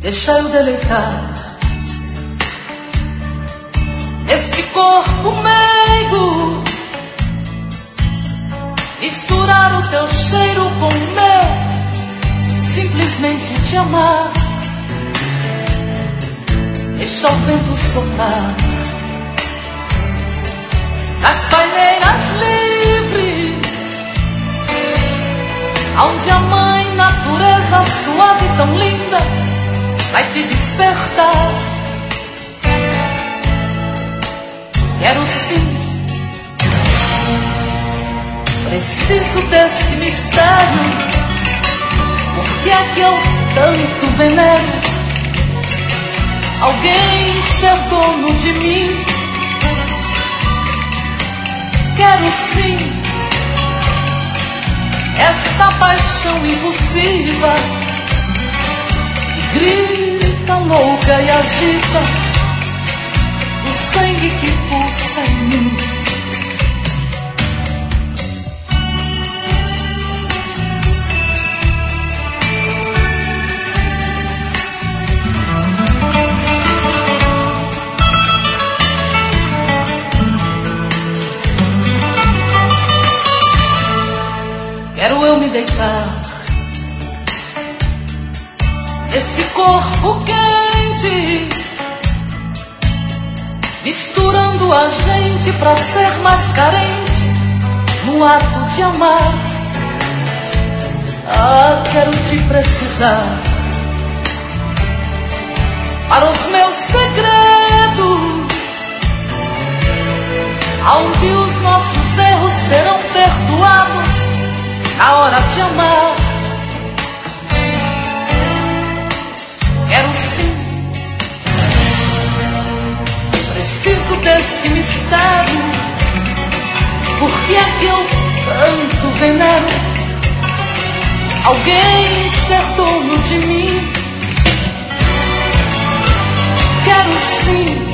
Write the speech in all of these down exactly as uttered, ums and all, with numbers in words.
Deixa eu deleitar esse corpo meigo, misturar o teu cheiro com o meu, simplesmente te amar. Deixa o vento soprar nas paineiras livres, onde a mãe natureza suave e tão linda vai te despertar. Quero sim, preciso desse mistério, porque é que eu tanto venero alguém ser dono de mim. Quero sim esta paixão impulsiva que grita louca e agita o sangue que pulsa em mim. Quero eu me deitar nesse corpo quente, misturando a gente pra ser mais carente no ato de amar. Ah, quero te precisar para os meus segredos, onde os nossos erros serão perdoados na hora de amar. Quero sim, preciso desse mistério, porque é que eu tanto venero alguém ser dono de mim. Quero sim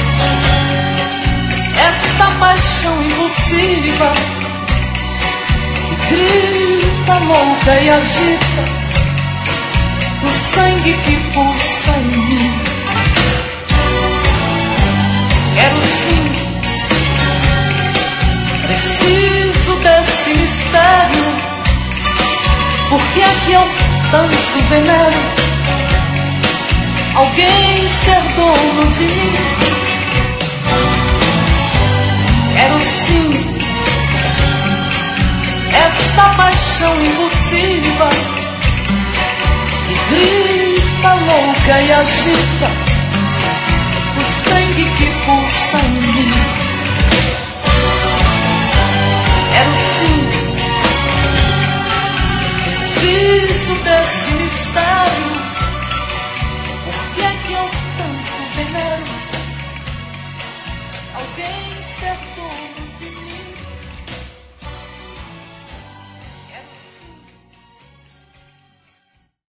esta paixão impulsiva que grita louca e agita o sangue que pulsa em mim. Quero sim, preciso desse mistério, porque é que eu tanto venero alguém ser dono de mim. Quero sim esta paixão impulsiva que grita louca e agita o sangue que pulsa em mim.